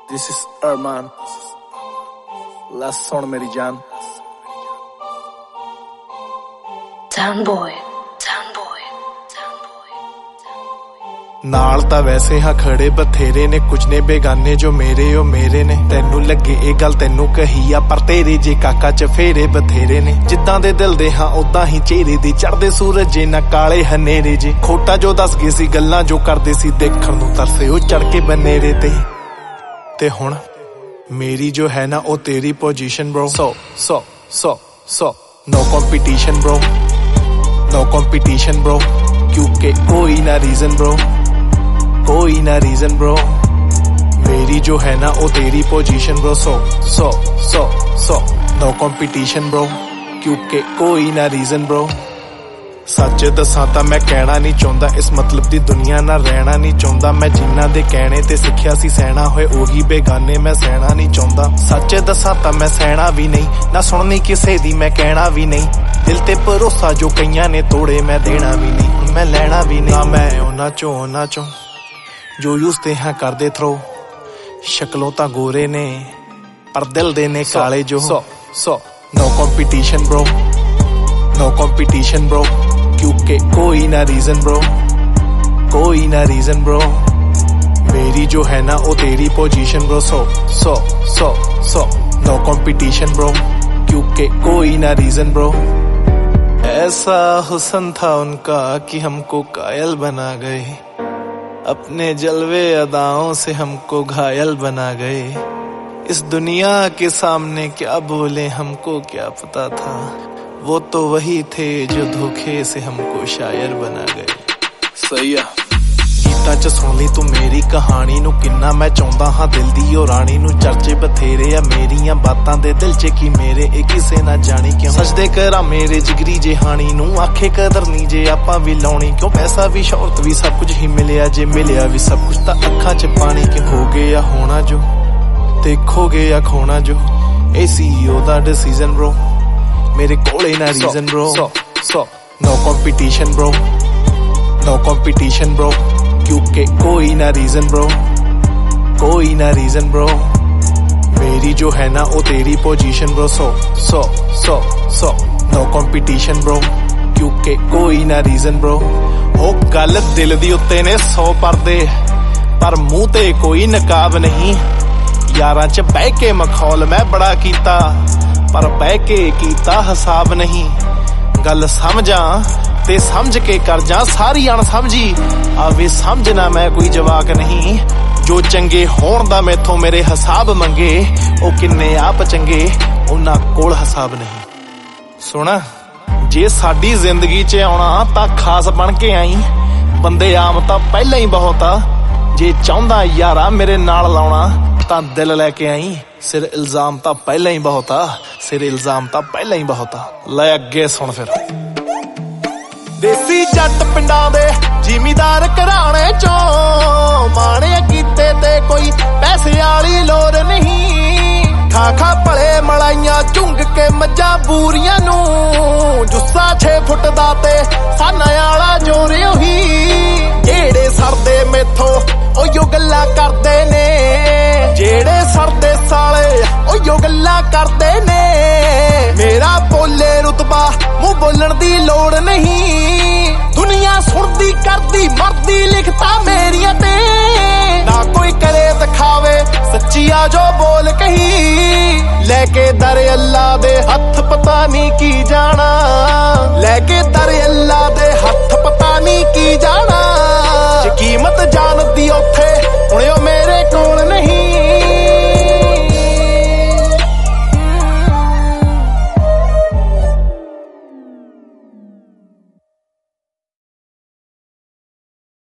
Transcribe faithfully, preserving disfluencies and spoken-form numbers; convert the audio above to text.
This is Arman. Last song मेरी जान. Town boy, town boy, town boy. ਨਾਲ ਤਾਂ ਵੈਸੇ ਹਾਂ ਖੜੇ ਬਥੇਰੇ ਨੇ, ਕੁਝ ਨੇ ਬੇਗਾਨੇ ਜੋ ਮੇਰੇ ਓ ਮੇਰੇ ਨੇ। ਤੈਨੂੰ ਲੱਗੇ ਇਹ ਗੱਲ ਤੈਨੂੰ ਕਹੀ ਆ, ਪਰ ਤੇਰੇ ਜੇ ਕਾਕਾ ਚ ਫੇਰੇ ਬਥੇਰੇ ਨੇ। ਜਿੱਦਾਂ ਦੇ ਦਿਲ ਦੇ ਹਾਂ ਉਦਾਂ ਹੀ ਚਿਹਰੇ ਦੀ, ਚੜਦੇ ਸੂਰਜ ਜੇ ਨਾ ਕਾਲੇ ਹਨੇਰੇ ਜੇ। ਖੋਟਾ ਜੋ ਦੱਸ ਗਏ ਸੀ ਗੱਲਾਂ ਜੋ ਕਰਦੇ ਸੀ, ਦੇਖਣ ਨੂੰ ਤਰਸੇ ਉਹ ਚੜ ਕੇ ਬਨੇਰੇ ਤੇ। ਤੇ ਹੁਣ ਮੇਰੀ ਜੋ ਹੈ ਨਾ ਉਹ ਤੇਰੀ position bro, so so so so no competition bro, no competition bro, क्योंकि कोई ना रीजन bro, कोई ना रीजन bro। मेरी जो है ना वो तेरी position bro, so so so so no competition bro, क्योंकि कोई ना रीजन bro। सच दसां तां मैं कहना नहीं चाहुंदा, इस मतलब दी दुनिया नाल रहना नहीं चाहुंदा। मैं जिन्हां दे कहने ते सिक्ख्या सी सहना होए ओही बेगाने मैं सहना नहीं चाहुंदा। सच दसां तां मैं सहना भी नहीं, ना सुननी किसे दी मैं कहना भी नहीं। दिल ते भरोसा जो कईयां ने तोड़े मैं देना भी नहीं, मैं लेना भी नहीं। ना मैं उन्हां चों उन्हां चों जो यूज़ हाँ करदे थ्रो, शक्लों तां गोरे ने पर दिल दे ने काले जो। So so no competition bro, no competition bro, क्योंकि कोई ना रीजन ब्रो, कोई ना रीजन ब्रो। मेरी जो है ना वो तेरी position bro, so so so so no competition bro, क्योंकि कोई ना रीजन ब्रो। ऐसा हुस्न था उनका कि हमको कायल बना गए, अपने जलवे अदाओं से हमको घायल बना गए। इस दुनिया के सामने क्या बोले हमको क्या पता था, वो तो वही थे जो धोखे से हमको शायर बना गए। सही है गीतां च सुन ली तू मेरी कहानी नू, किन्ना मैं चाहुंदा हाँ दिल दी ओ रानी नू। चर्चे बथेरे आ मेरियां बातां दे दिल च की मेरे ए किसे ना जानी क्यों। सजदे करा मेरे जिगरी जे हानी नू, आखे कदर नी जे आपां भी लाउणी क्यों। पैसा भी शौहरत भी सब कुछ ही मिलिया, जे मिलिया भी सब कुछ तां अखां च पानी क्यों। हो गया होना जो ते खो गया खोना जो, ए सी ओ दा डिसीजन ब्रो, मेरे कोले ना reason bro. So so no competition bro, no competition bro, क्योंकि कोई ना रीजन ब्रो, कोई ना रीजन ब्रो। मेरी जो है ना वो तेरी position bro, so so so so no competition bro, क्योंकि कोई ना रीजन ब्रो। ओ गल दिल दी उत्ते ने सौ पर्दे, पर मुंह ते कोई नकाब नहीं। यारां च बह के मखौल मैं बड़ा कीता, पर बह के कीता हिसाब नहीं। गल समझा ते समझ के कर जा सारी अणसमझी, आवे समझना मैं कोई जवाक नहीं। जो चंगे होण दा मैथों मेरे हिसाब मंगे, ओ किन्ने आप चंगे उन्हां कोल हिसाब नहीं। सुन जे साडी जिंदगी च आउणा तां खास बन के आई, बंदे आम तां पहलां ही बहुत आ। जे चाहुंदा यारा मेरे नाल लाउणा तां दिल लैके आई, सिर इल्जाम तां पहलां ही बहुत आ, सिर इल्जाम तां पहलां ही बहुत आ। ले अगे सुन फिर। देसी जट पिंडां दे जिमीदार घराणे चों, माणे कीते ते कोई पैसे वाली लोर नहीं। खा खा भले मलाइयां झुंग के मज्जां बूरियां नू, जुस्सा छे फुट दा ते साना वाला जोर ओही। जेड़े सरदे मेथों ओयो गल्लां करदे ने, जेड़े सरदे साले ओयो गल्लां करदे ने। मेरा बोले रुतबा मुंह बोलण दी लोड़ नहीं, दुनिया सुनदी करदी मरदी लिखता मेरियां ते। ना कोई करे दिखावे सच्चिया जो बोल कही, लेके दर अल्लाह दे हथ पता नहीं की जाना, लेके दर अल्लाह दे